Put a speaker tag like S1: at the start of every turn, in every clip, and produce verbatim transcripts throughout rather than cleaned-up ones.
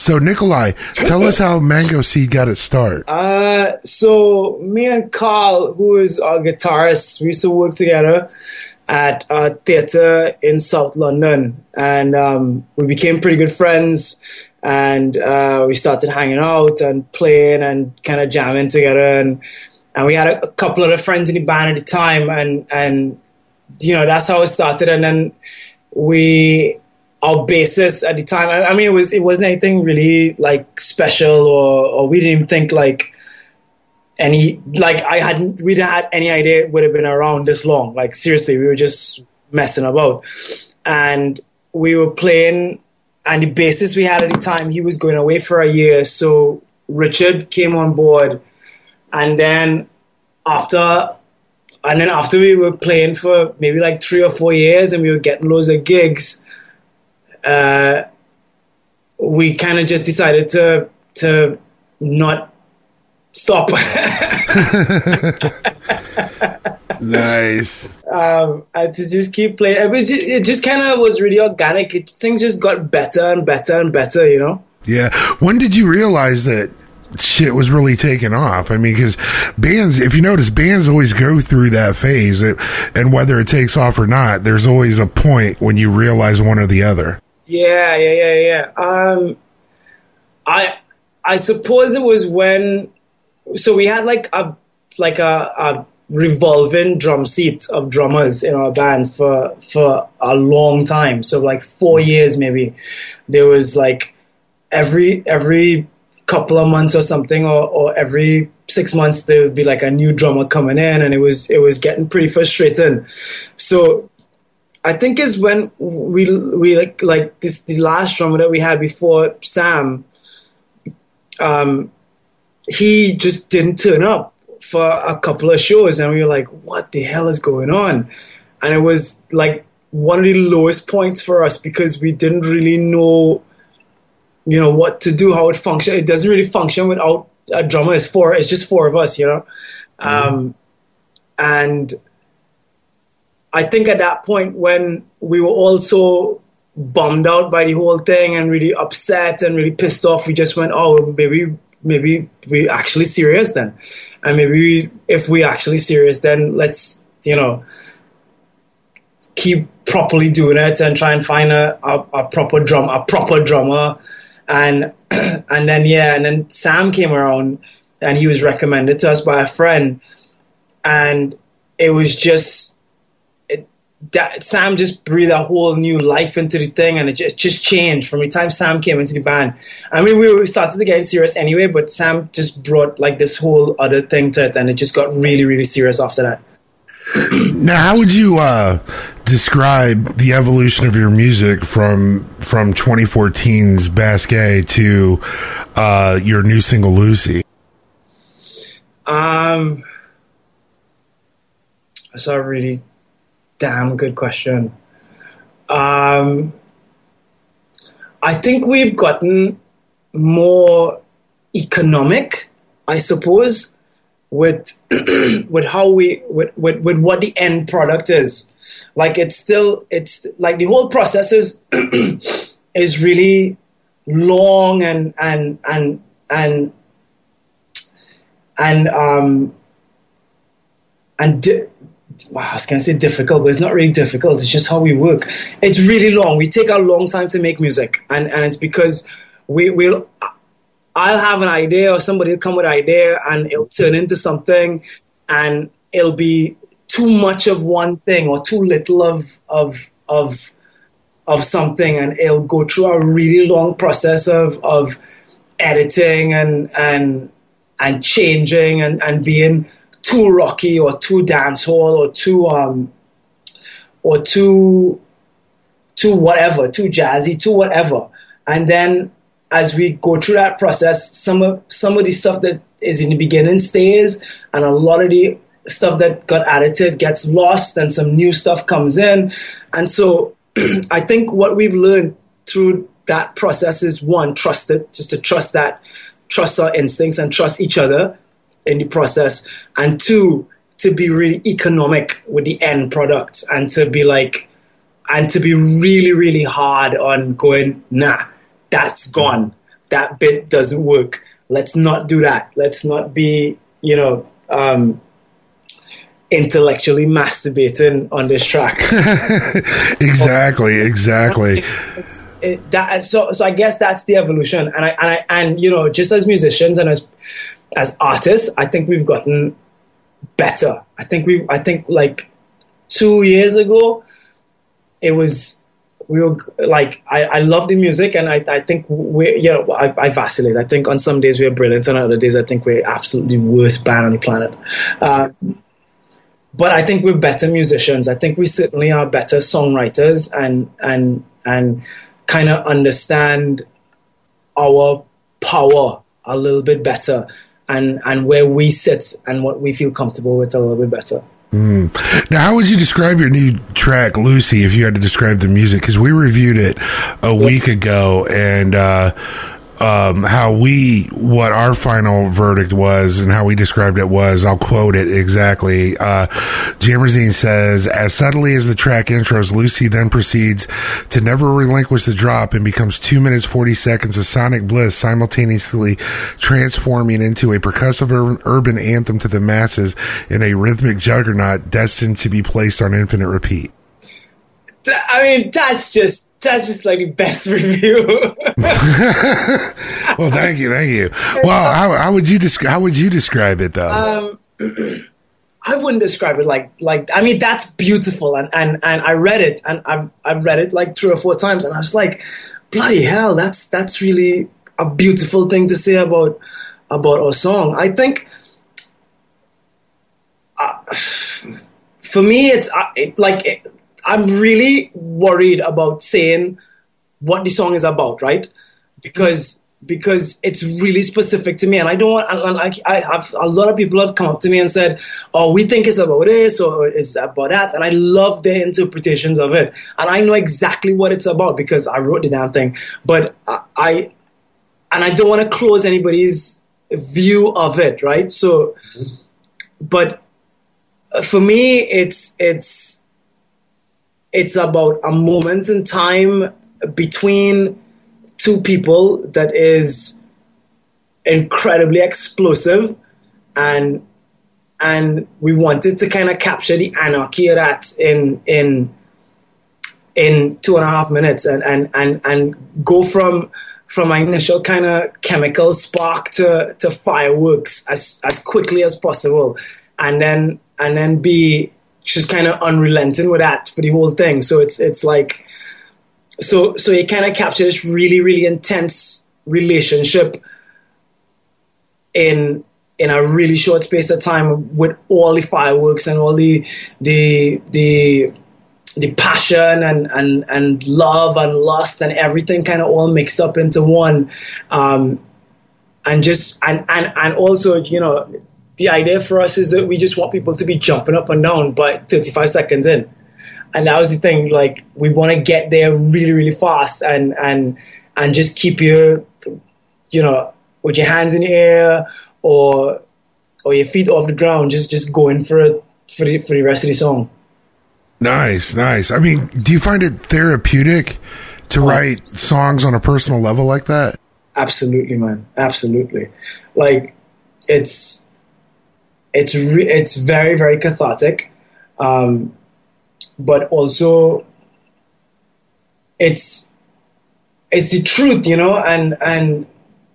S1: So Nikolai, tell us how Mango Seed got its start.
S2: Uh, so me and Carl, who is our guitarist, we used to work together at a theatre in South London, and um, we became pretty good friends, and uh, we started hanging out and playing and kind of jamming together, and and we had a, a couple other friends in the band at the time, and and you know, that's how it started. And then we, our bassist at the time, I, I mean, it was it wasn't anything really like special, or or we didn't even think like any, like I hadn't, we didn't had any idea it would have been around this long. Like seriously, we were just messing about, and we were playing. And the bassist we had at the time, he was going away for a year, so Richard came on board, and then after. And then after we were playing for maybe like three or four years and we were getting loads of gigs, uh, we kind of just decided to to not stop.
S1: Nice.
S2: Um, and to just keep playing. It, was just, it just kind of was really organic. It, things just got better and better and better, you know?
S1: Yeah. When did you realize that shit was really taking off? I mean, because bands, if you notice, bands always go through that phase, it, and whether it takes off or not, there's always a point when you realize one or the other.
S2: Yeah, yeah, yeah, yeah. Um, I I suppose it was when, so we had like a like a, a revolving drum seat of drummers in our band for for a long time. So like four years maybe. There was like every every couple of months or something, or, or every six months there would be like a new drummer coming in, and it was it was getting pretty frustrating. So I think is when we we like like this the last drummer that we had before Sam, um, he just didn't turn up for a couple of shows, and we were like, what the hell is going on? And it was like one of the lowest points for us because we didn't really know, you know, what to do, how it function. It doesn't really function without a drummer. It's four, it's just four of us, you know? Mm-hmm. Um, and I think at that point when we were all so bummed out by the whole thing and really upset and really pissed off, we just went, oh, maybe, maybe we actually serious then. And maybe we, if we actually serious, then let's, you know, keep properly doing it and try and find a, a, a proper drum, a proper drummer. And and then yeah, and then Sam came around, and he was recommended to us by a friend, and it was just it, that Sam just breathed a whole new life into the thing, and it just, just changed from the time Sam came into the band. I mean, we were started to get serious anyway, but Sam just brought like this whole other thing to it, and it just got really, really serious after that.
S1: Now, how would you uh, describe the evolution of your music from from twenty fourteen's Basquet to uh, your new single, Lucy?
S2: Um, that's a really damn good question. Um, I think we've gotten more economic, I suppose, with with how we with, with with what the end product is. Like it's still it's like the whole process is is really long and and and and and um and di- wow, I was gonna say difficult, but it's not really difficult. It's just how we work. It's really long. We take a long time to make music, and and it's because we will. I'll have an idea, or somebody will come with an idea, and it'll turn into something, and it'll be too much of one thing or too little of of of of something, and it'll go through a really long process of of editing and and and changing and, and being too rocky or too dancehall or too um or too too whatever, too jazzy, too whatever, and then. As we go through that process, some of some of the stuff that is in the beginning stays, and a lot of the stuff that got added to it gets lost, and some new stuff comes in. And so I think what we've learned through that process is, one, trust it, just to trust that, trust our instincts and trust each other in the process. And two, to be really economic with the end product, and to be like, and to be really, really hard on going, nah, that's gone. that bit doesn't work. Let's not do that. Let's not be, you know, um, intellectually masturbating on this track.
S1: exactly, exactly.
S2: It's, it's, it, that, so, so I guess that's the evolution. And I, and I, and you know, just as musicians and as as artists, I think we've gotten better. I think we, I think like two years ago, it was. We were like, I, I love the music, and I, I think we're, you know, I, I vacillate. I think on some days we're brilliant, and on other days I think we're absolutely worst band on the planet. Uh, but I think we're better musicians. I think we certainly are better songwriters, and and and kind of understand our power a little bit better, and and where we sit and what we feel comfortable with a little bit better.
S1: Mm. Now, how would you describe your new track, Lucy, if you had to describe the music? Because we reviewed it a week ago, and uh, um, how we, what our final verdict was and how we described it was, I'll quote it exactly. Uh, Jamerzine says, as subtly as the track intros, Lucy then proceeds to never relinquish the drop and becomes two minutes, forty seconds of sonic bliss, simultaneously transforming into a percussive ur- urban anthem to the masses in a rhythmic juggernaut destined to be placed on infinite repeat.
S2: I mean, that's just that's just like the best review.
S1: Well, thank you, thank you. Well, how, how would you describe how would you describe it though?
S2: Um, I wouldn't describe it like like. I mean, that's beautiful, and, and, and I read it, and I've I've read it like three or four times, and I was like, bloody hell, that's that's really a beautiful thing to say about about our song. I think. Uh, for me, it's uh, it, like. It, I'm really worried about saying what the song is about, right? Because because it's really specific to me, and I don't want. And I, I have a lot of people have come up to me and said, "Oh, we think it's about this or it's about that," and I love their interpretations of it, and I know exactly what it's about because I wrote the damn thing. But I, I and I don't want to close anybody's view of it, right? So, but for me, it's it's. It's about a moment in time between two people that is incredibly explosive, and and we wanted to kind of capture the anarchy of that in in in two and a half minutes, and and and, and go from from an initial kind of chemical spark to, to fireworks as as quickly as possible, and then and then be just kind of unrelenting with that for the whole thing. So it's it's like, so so you kind of capture this really, really intense relationship in in a really short space of time with all the fireworks and all the the the the passion and and and love and lust and everything kind of all mixed up into one, um, and just and and and also, you know, the idea for us is that we just want people to be jumping up and down by thirty-five seconds in. And that was the thing, like, we want to get there really, really fast and, and, and just keep you, you know, with your hands in the air or, or your feet off the ground, just, just going for it for the, for the rest of the song.
S1: Nice, nice. I mean, do you find it therapeutic to oh, write songs on a personal level like that?
S2: Absolutely, man. Absolutely. Like, it's, It's re- it's very, very cathartic, um, but also it's it's the truth, you know, and and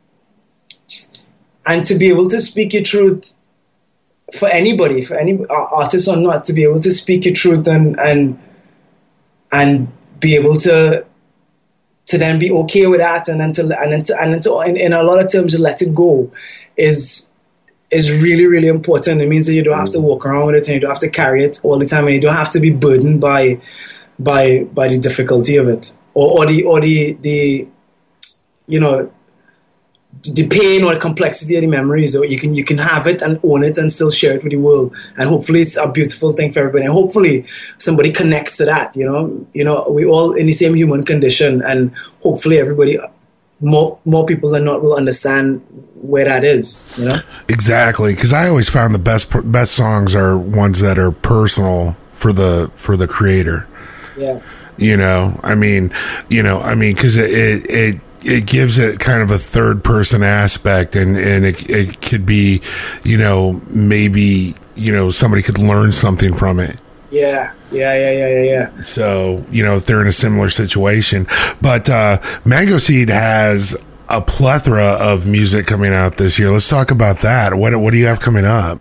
S2: and to be able to speak your truth for anybody, for any artist or not, to be able to speak your truth and and and be able to to then be okay with that, and then to and then to, and then to in, in a lot of terms to let it go is. is really, really important. It means that you don't have to walk around with it and you don't have to carry it all the time, and you don't have to be burdened by by by the difficulty of it or, or the or the the you know the pain or the complexity of the memories. Or you can you can have it and own it and still share it with the world, and hopefully it's a beautiful thing for everybody, and hopefully somebody connects to that. You know, you know, we all in the same human condition, and hopefully everybody, more more people than not, will understand where that is, you know?
S1: Exactly, because I always found the best best songs are ones that are personal for the for the creator.
S2: Yeah.
S1: You know, I mean, you know, I mean, because it, it it it gives it kind of a third person aspect, and and it it could be, you know, maybe, you know, somebody could learn something from it.
S2: Yeah, yeah, yeah, yeah, yeah, yeah.
S1: So, you know, if they're in a similar situation. But uh, Mango Seed has a plethora of music coming out this year. Let's talk about that. What what do you have coming up?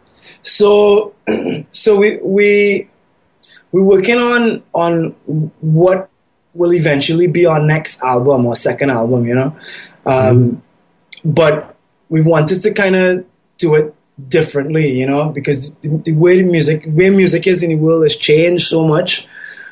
S2: So, so we we we're working on on what will eventually be our next album or second album, you know. Um, mm. But we wanted to kind of do it differently, you know, because the, the way the music, way music is in the world has changed so much.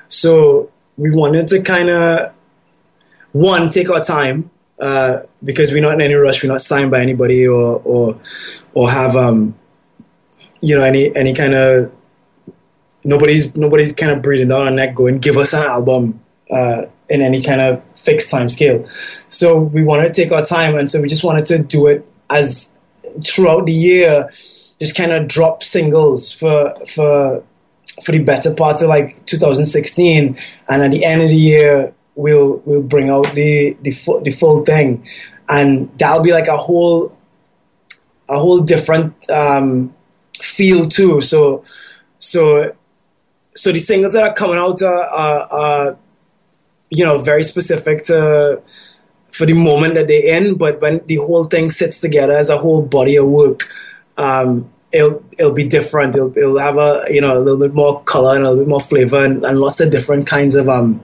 S2: So we wanted to kind of, one, take our time, uh, because we're not in any rush. We're not signed by anybody or or or have um, you know, any any kind of nobody's nobody's kind of breathing down our neck going, give us an album uh, in any kind of fixed time scale. So we wanted to take our time, and so we just wanted to do it as throughout the year, just kind of drop singles for for for the better parts of like two thousand sixteen, and at the end of the year we'll we'll bring out the the full, the full thing, and that'll be like a whole a whole different um, feel too. So so so the singles that are coming out are, are, are you know, very specific to for the moment that they're in, but when the whole thing sits together as a whole body of work, um, it'll it'll be different. It'll, it'll have a, you know, a little bit more color and a little bit more flavor, and, and lots of different kinds of um,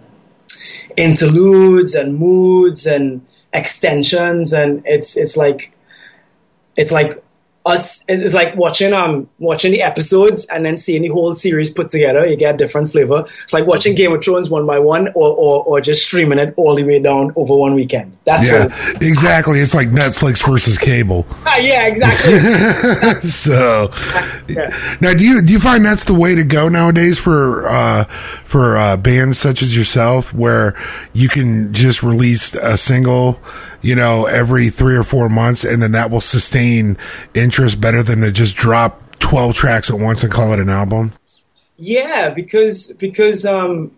S2: interludes and moods and extensions, and it's it's like it's like us. It's like watching um watching the episodes and then seeing the whole series put together. You get a different flavor. It's like watching Game of Thrones one by one, or or, or just streaming it all the way down over one weekend. That's
S1: yeah, what exactly. It's like Netflix versus cable.
S2: Ah, yeah, exactly.
S1: So yeah. Now, do you do you find that's the way to go nowadays for uh, for uh, bands such as yourself, where you can just release a single, you know, every three or four months, and then that will sustain interest better than to just drop twelve tracks at once and call it an album?
S2: Yeah, because because um,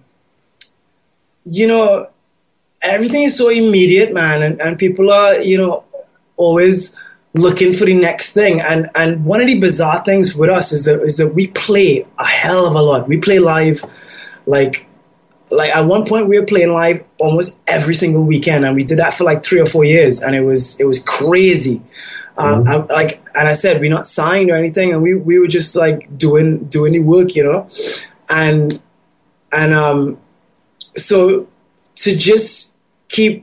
S2: you know, everything is so immediate, man, and, and people are, you know, always looking for the next thing. And and one of the bizarre things with us is that is that we play a hell of a lot. We play live, like. Like at one point we were playing live almost every single weekend, and we did that for like three or four years, and it was it was crazy. Um, mm-hmm. I, like, and I said, we're not signed or anything, and we, we were just like doing doing the work, you know, and and um, so to just keep,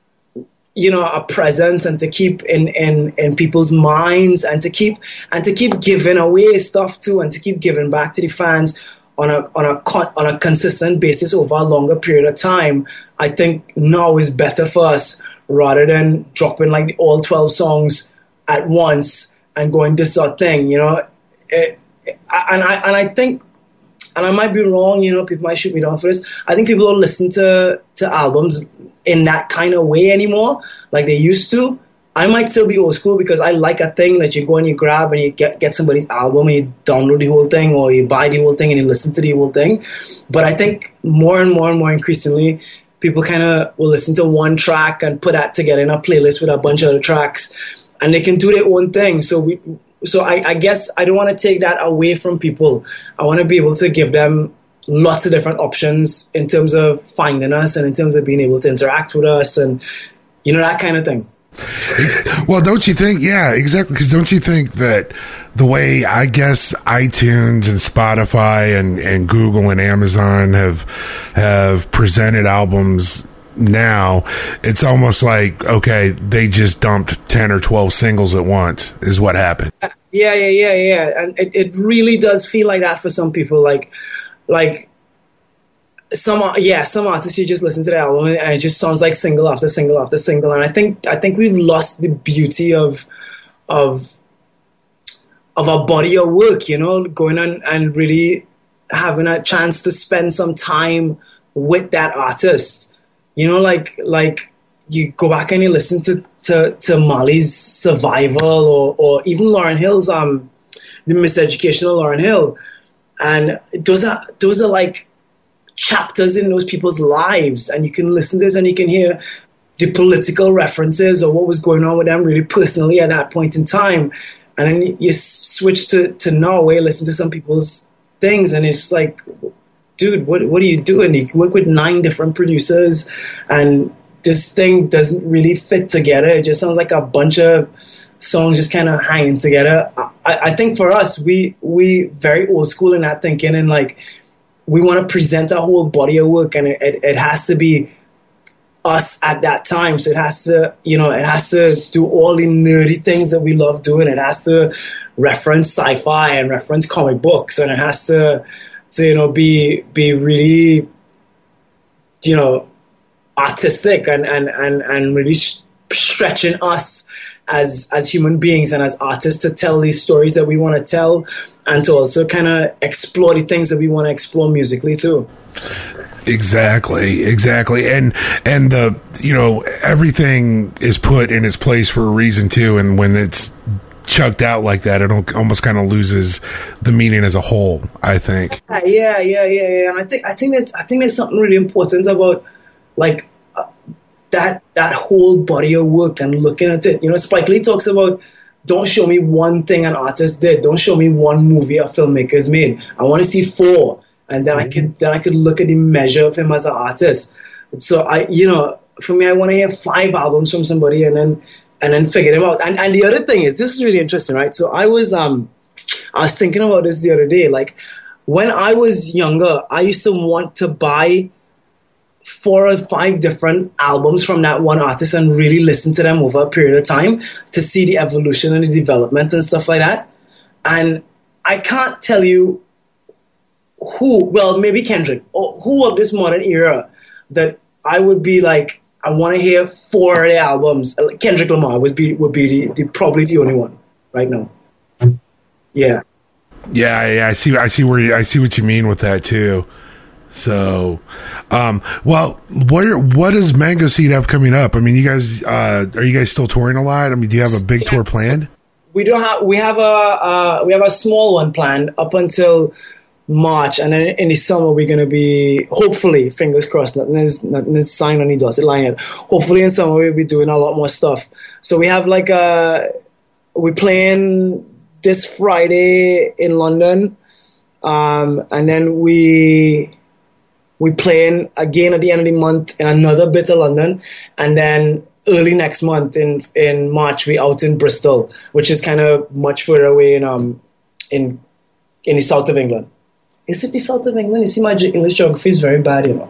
S2: you know, a presence and to keep in, in, in people's minds, and to keep and to keep giving away stuff too, and to keep giving back to the fans on a on a on a consistent basis over a longer period of time. I think now is better for us rather than dropping like all twelve songs at once and going this sort of thing, you know. It, it, and I and I think, and I might be wrong, you know, people might shoot me down for this. I think people don't listen to to albums in that kind of way anymore, like they used to. I might still be old school because I like a thing that you go and you grab and you get, get somebody's album and you download the whole thing, or you buy the whole thing and you listen to the whole thing. But I think more and more and more increasingly, people kind of will listen to one track and put that together in a playlist with a bunch of other tracks, and they can do their own thing. So we, so I, I guess I don't want to take that away from people. I want to be able to give them lots of different options in terms of finding us and in terms of being able to interact with us and, you know, that kind of thing.
S1: Well, don't you think? Yeah, exactly. Because don't you think that the way, I guess, iTunes and Spotify and, and Google and Amazon have have presented albums now, it's almost like, okay, they just dumped ten or twelve singles at once is what happened.
S2: Yeah, yeah, yeah, yeah. And it, it really does feel like that for some people. Like, like some, yeah, some artists, you just listen to the album and it just sounds like single after single after single. And I think I think we've lost the beauty of of of our body of work, you know, going on and really having a chance to spend some time with that artist. You know, like like you go back and you listen to to, to Marley's Survival, or or even Lauryn Hill's um the Miseducation of Lauryn Hill, and those are those are like chapters in those people's lives, and you can listen to this and you can hear the political references or what was going on with them really personally at that point in time. And then you switch to, to Norway, listen to some people's things, and it's like, dude, what what are you doing? You work with nine different producers, and this thing doesn't really fit together. It just sounds like a bunch of songs just kind of hanging together. I, I think for us, we we very old school in that thinking, and like we want to present our whole body of work, and it, it, it has to be us at that time. So it has to, you know, it has to do all the nerdy things that we love doing. It has to reference sci-fi and reference comic books, and it has to, to you know, be be really, you know, artistic and and and and really sh- stretching us as as human beings and as artists to tell these stories that we want to tell, and to also kind of explore the things that we want to explore musically too.
S1: Exactly, exactly. And and the, you know, everything is put in its place for a reason too, and when it's chucked out like that, it almost kind of loses the meaning as a whole, I think.
S2: Yeah, yeah, yeah, yeah. And I think I think there's I think there's something really important about like uh, that that whole body of work and looking at it. You know, Spike Lee talks about, don't show me one thing an artist did. Don't show me one movie a filmmaker's made. I want to see four. And then I could then I could look at the measure of him as an artist. So I, you know, for me, I want to hear five albums from somebody and then and then figure them out. And and the other thing is, this is really interesting, right? So I was um I was thinking about this the other day. Like when I was younger, I used to want to buy four or five different albums from that one artist and really listen to them over a period of time to see the evolution and the development and stuff like that. And I can't tell you who, well, maybe Kendrick, or who of this modern era that I would be like, I want to hear four of the albums. Kendrick Lamar would be would be the, the probably the only one right now. Yeah,
S1: yeah, yeah. I see. I see where you, I see what you mean with that too. So, um, well, what are, what does Mango Seed have coming up? I mean, you guys, uh, are you guys still touring a lot? I mean, do you have a big yeah, tour planned?
S2: We don't have. We have a uh, we have a small one planned up until March, and then in the summer we're gonna be, hopefully, fingers crossed, nothing is nothing is signed on the dotted line yet. Hopefully in summer we'll be doing a lot more stuff. So we have like a, we're playing this Friday in London, um, and then we we playing again at the end of the month in another bit of London, and then early next month in in March we out in Bristol, which is kind of much further away in um in in the south of England. Is it the south of England? You see, my English geography is very bad, you know.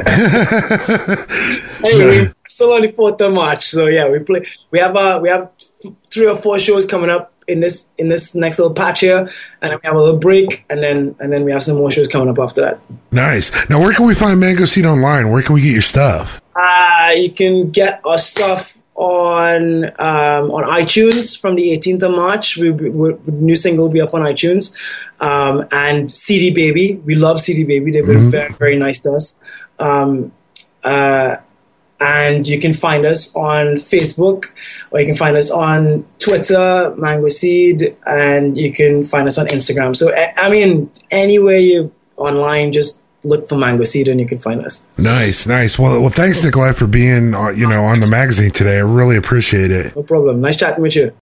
S2: Anyway, no. Still on the fourth of March, so yeah, we play. We have uh, we have three or four shows coming up in this in this next little patch here, and then we have a little break, and then and then we have some more shows coming up after that.
S1: Nice. Now, where can we find Mango Seed online? Where can we get your stuff?
S2: Uh, you can get our stuff on um, on iTunes from the eighteenth of March. We, we, we new single will be up on iTunes, um, and C D Baby. We love C D Baby. They've been mm-hmm. very very nice to us. Um, uh, and you can find us on Facebook, or you can find us on Twitter, Mango Seed, and you can find us on Instagram. So I mean, anywhere you online, just look for Mango Seed and you can find us.
S1: Nice, nice. Well, well, thanks, Nikolai, for being, uh, you know, on the magazine today. I really appreciate it.
S2: No problem. Nice chatting with you.